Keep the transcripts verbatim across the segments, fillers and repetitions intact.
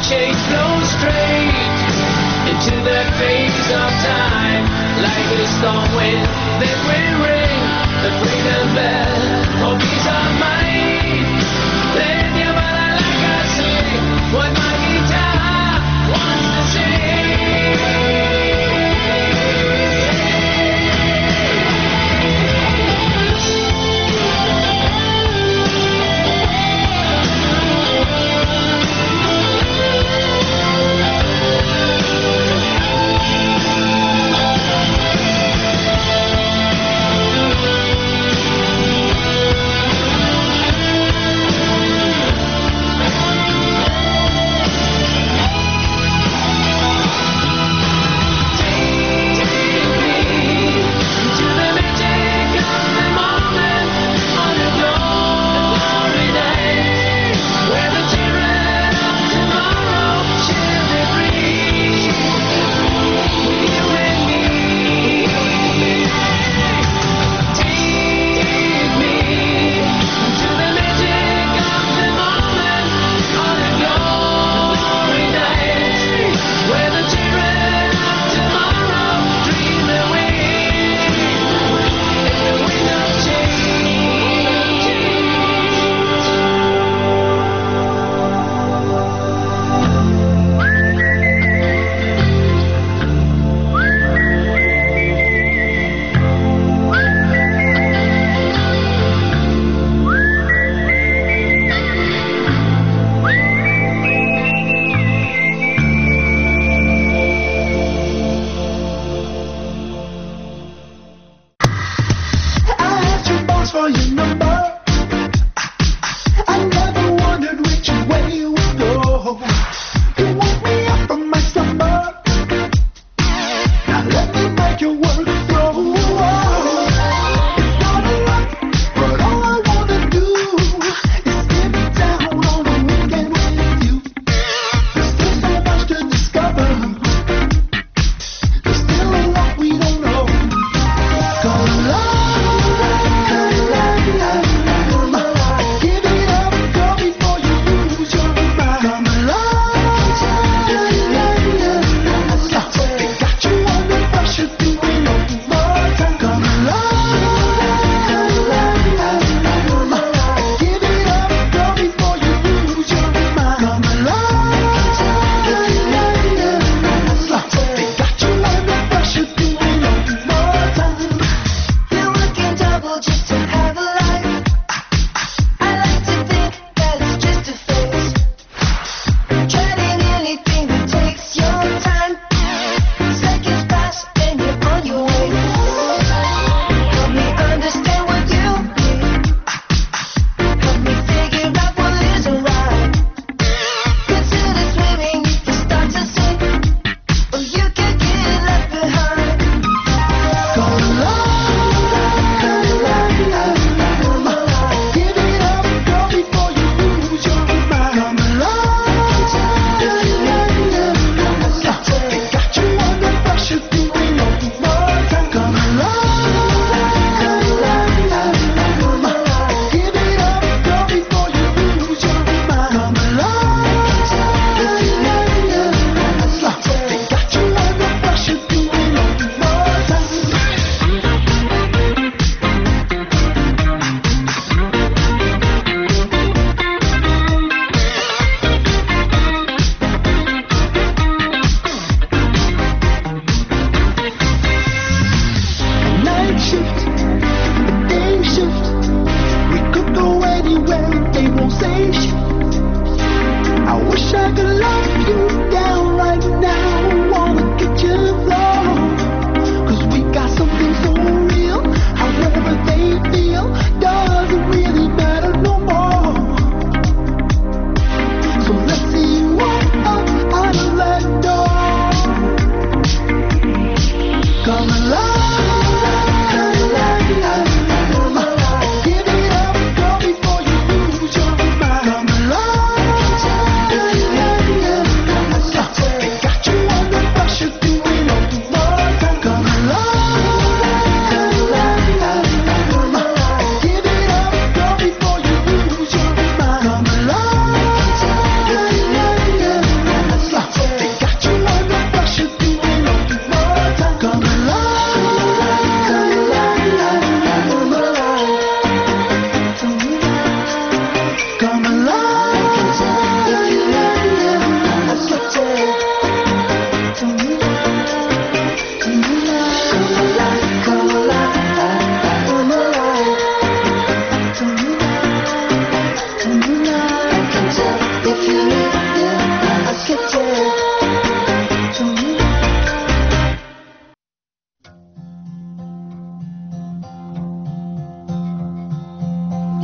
change flows straight into that phase of time, like a storm wind that will ring the freedom bell. Oh, peace of mind. Then you wanna like I sing what my guitar wants to sing.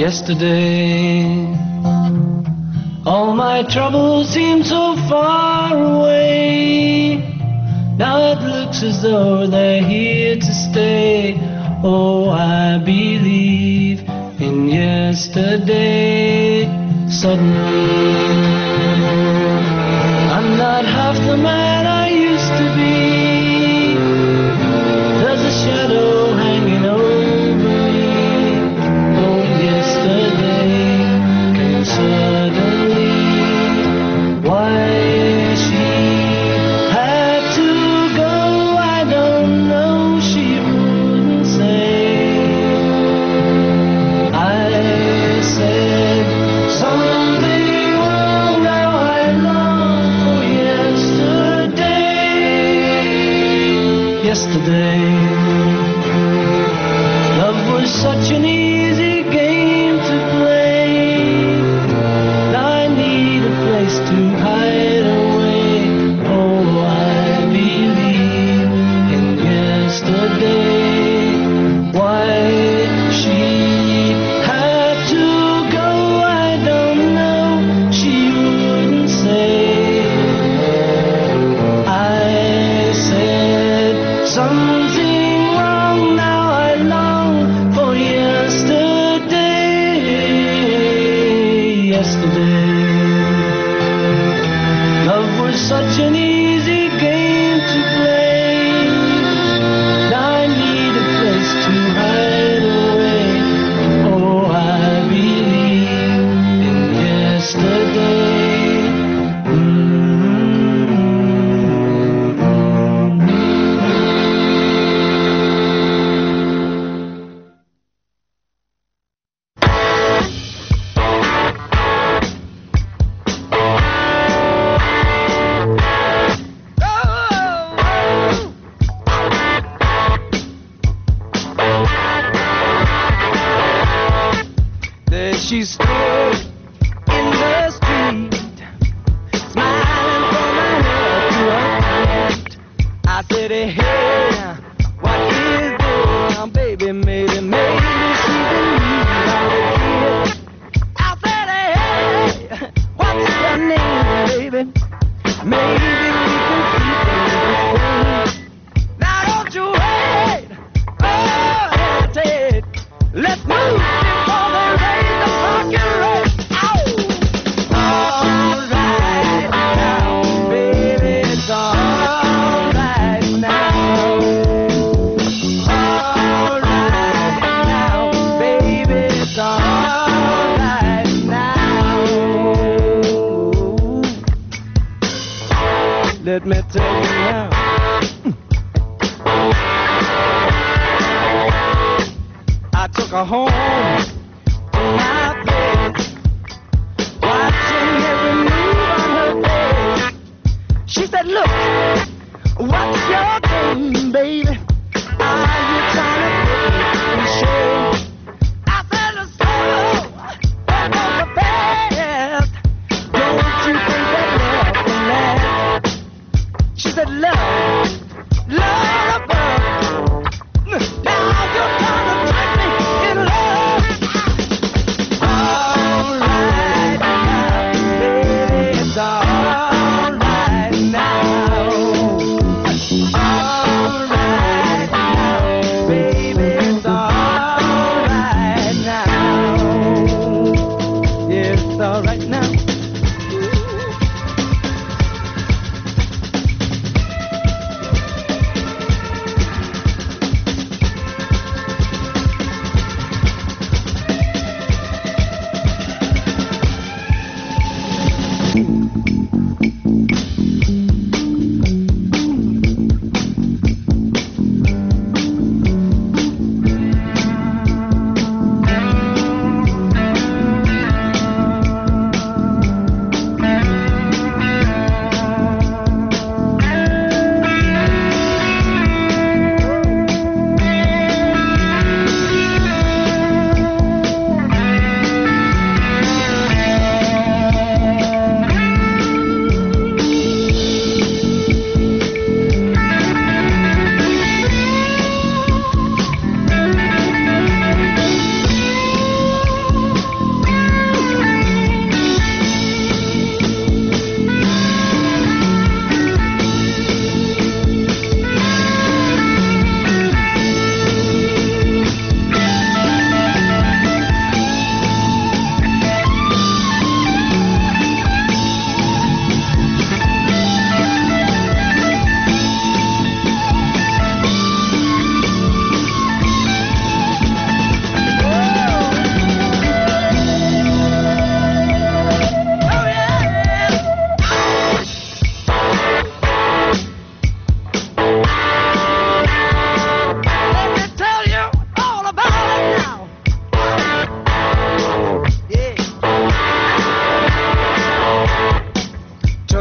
Yesterday, all my troubles seem so far away. Now it looks as though they're here to stay. Oh, I believe in yesterday. Suddenly, I'm not half the man I used to be. There's a shadow hanging over me. Oh, yesterday came suddenly. Why she had to go, I don't know. She wouldn't say. I said something wrong. Now I long for yesterday. Yesterday, love was such an easy game to play. Now I need a place to hide away. Oh, I believe in yesterday. Why she had to go, I don't know. She wouldn't say. I said something wrong. Now I long for yesterday. Yesterday, love was such an easy game to play. Now I need a place to hide away. Oh, I believe in yesterday. There she stood in the street, smiling from my head to her feet. I said, hey, hey, what is this? Baby, maybe, maybe she's in need of a kid. I said, hey, hey, what's your name, baby? Maybe we can see things the same. Now don't you wait, oh, hesitate. Let's move before they raise the fucking rate. Ow! All right now, baby, it's all right now. All right now, baby, it's all right now. Let me tell you now. I took her home to my place, watching every move on her face. She said, look, what's your game, baby? Are you trying to put me in shame? I said, let's go, that was the best. Don't you think that love can last? She said, love, love above. Now you're trying to trick me in love. All right now, baby, it's all right now. All right now, baby, it's all right now. Yeah, it's all right now.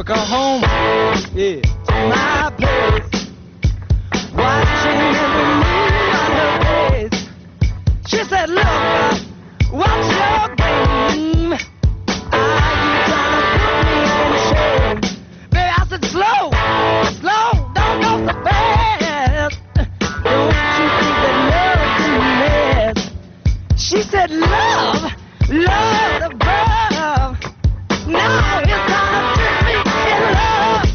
took her home, yeah, to my place, watching every move on her face. She said, look, what's your game? Are you trying to put me in shame? Baby, I said, slow, slow, don't go so fast. Don't you think that love can last? She said, love, love the bird. Now it's time to trick me in love.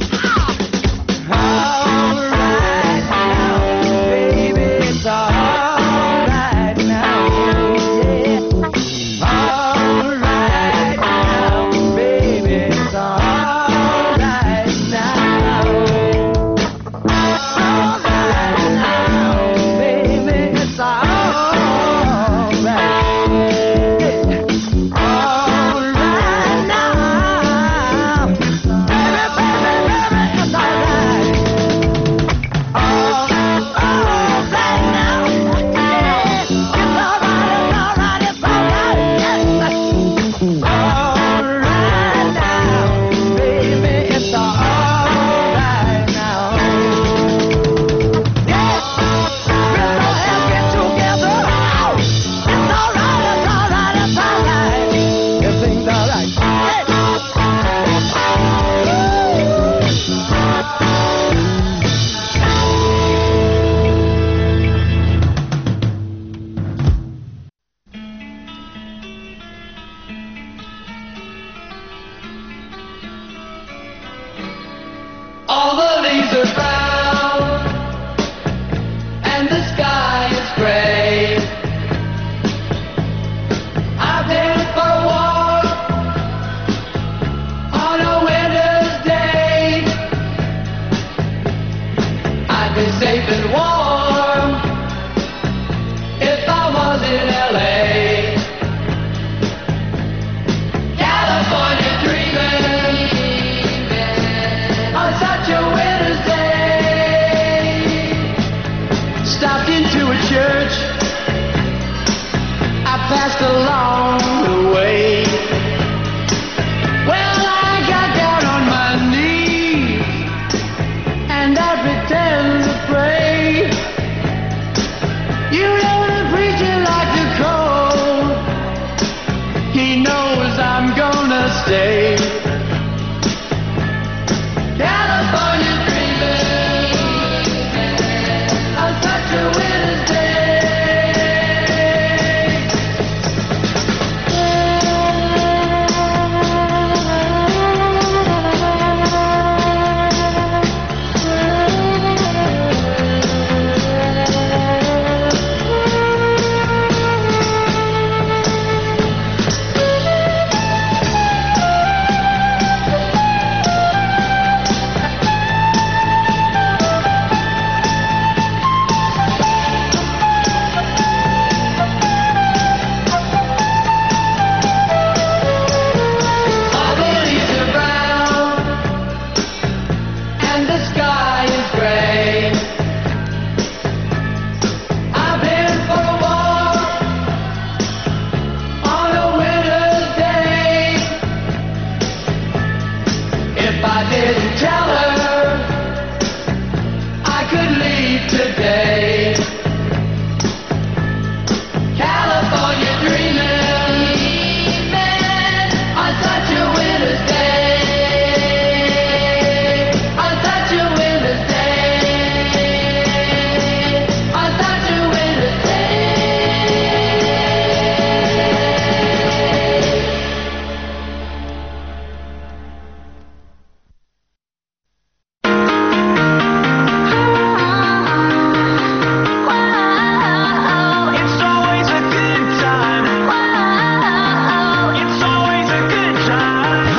All right now, baby, it's all right now, yeah. All right now, baby, it's all right now. All right now, baby, it's all right. All right now, baby, baby, baby, it's all right. All, all right now, yeah. It's all right, it's all right, it's all right, yes. All right now, baby, it's all right now. Yeah, let's all get together. It's all right, it's all right, it's all right. Everything's all right. Hey. All the leaves are brown and the sky is gray. I've been for a walk on a winter's day. I'd be safe and warm if I was in L A. California dreaming on such a winter's day. Stopped into a church I passed along the way. Well, I got down on my knees and I pretend to pray. You know the preacher likes to call. He knows I'm gonna stay. California dreaming on such a winter's day. All the leaves are brown and the sky is gray. I've been for a walk on a winter's day. If I didn't tell her I could leave today. California dreaming on such a winter's day. On such a winter's day. On such a winter's day. It's always a good time. It's always a good time.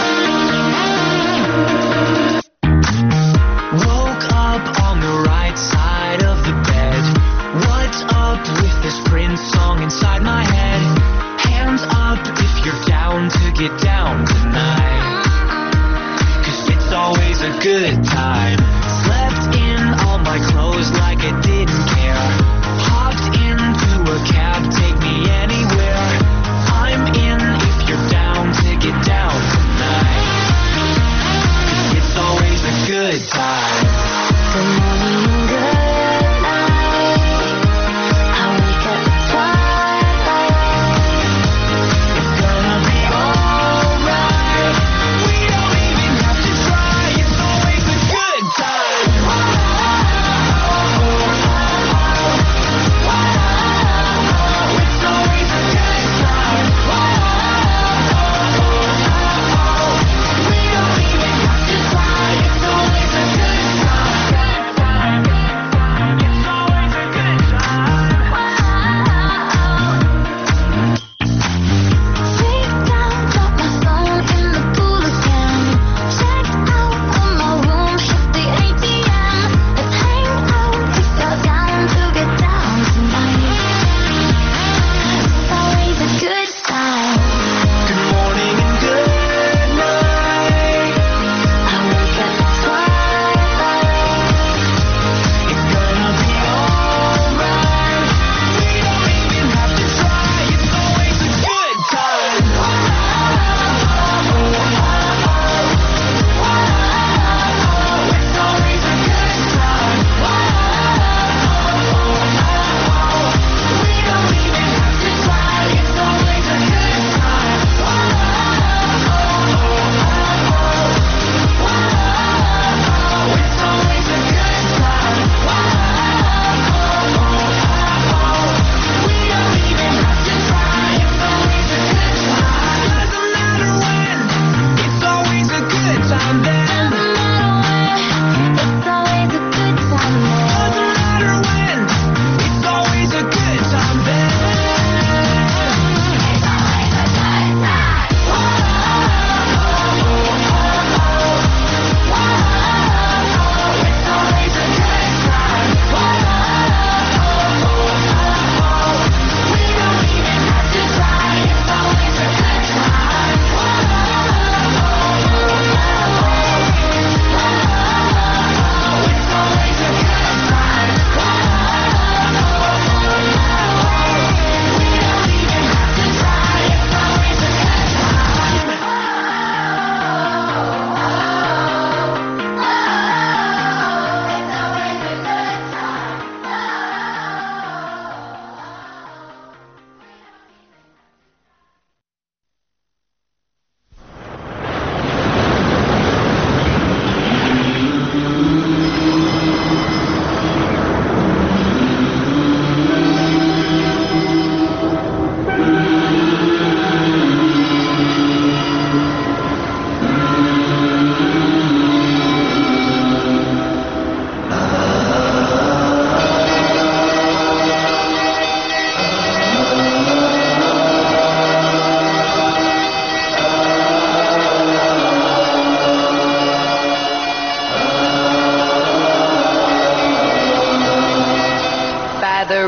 Woke up on the right side of the bed. What's up with this Prince song inside my head? Hands up if you're down to get down tonight. 'Cause it's always a good time. Slept in all my clothes like I didn't care. Hopped into a cab, take me anywhere. I'm in if you're down to get down tonight.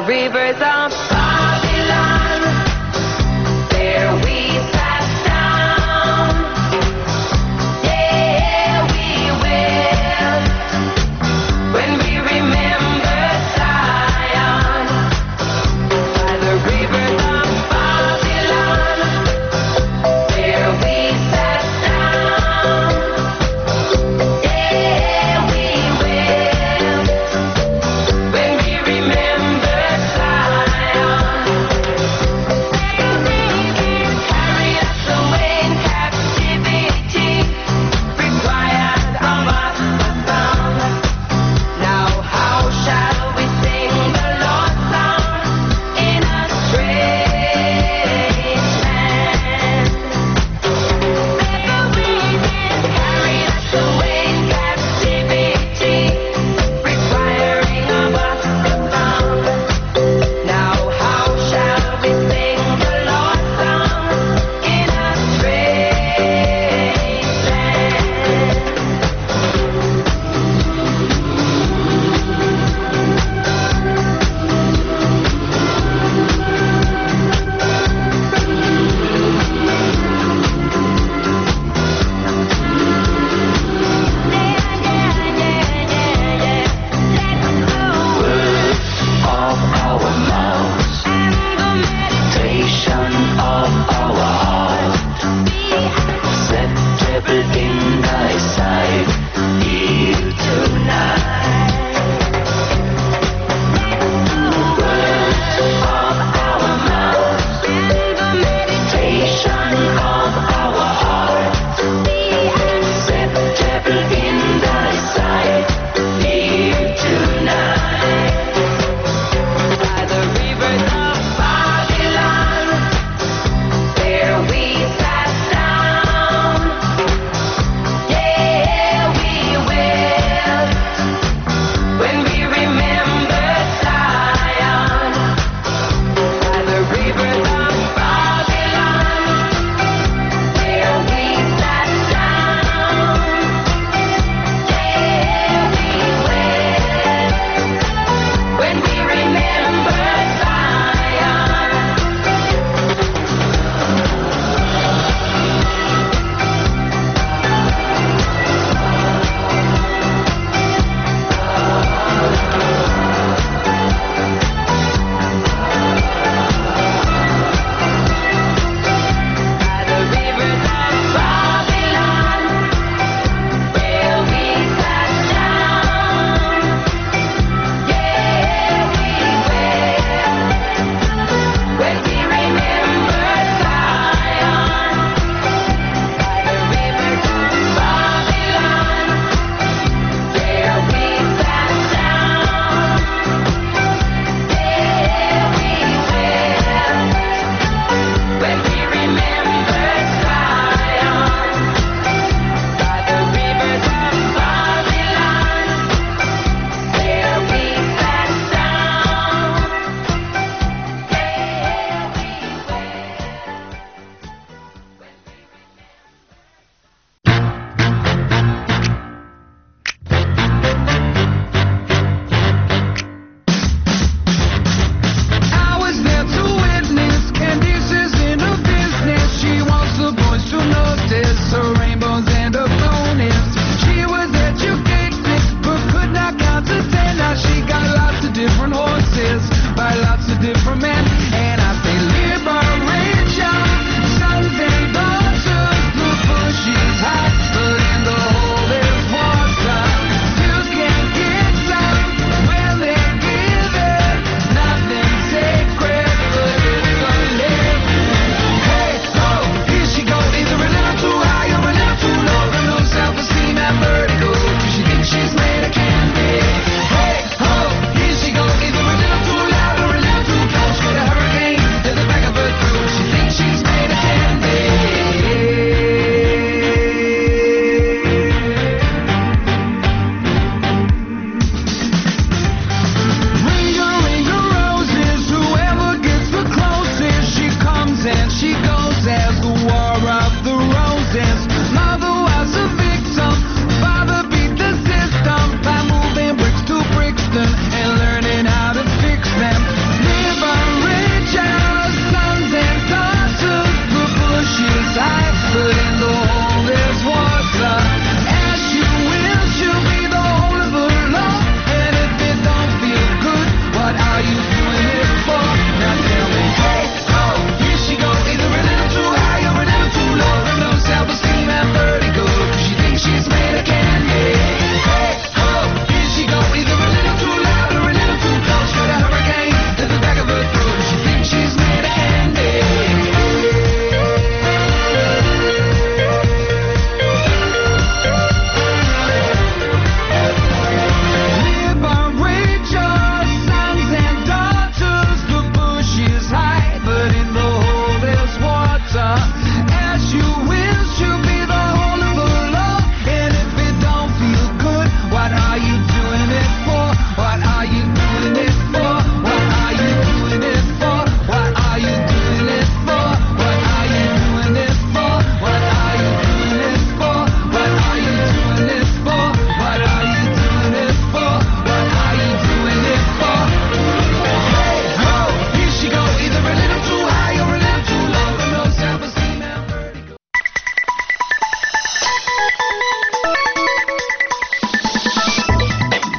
rivers of Babylon, there we sat down. Yeah, we will, when we remember Zion, by the rivers of Babylon, there we sat down. Yeah, we will, when we remember Zion.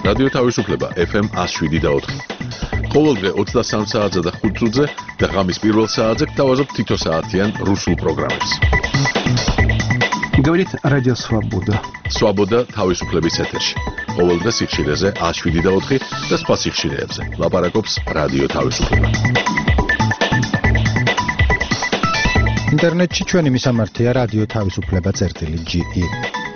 რადიო თავისუფლება ეფ ემ one oh seven და four. ყოველდღე ოცდასამ საათზე და ხუთ წუთზე და ღამის პირველ საათზე გთავაზობთ თითო საათიან რუსულ პროგრამებს. Говорит Радио Свобода. Свобода თავისუფლების ეთერში. ყოველდღე სიხშირეზე one oh seven და four და სხვა სიხშირეებზე. ლაპარაკობს რადიო თავისუფლება. ინტერნეტში ჩვენი მისამართია რადიო თავისუფლება წერტილი ჯი ი.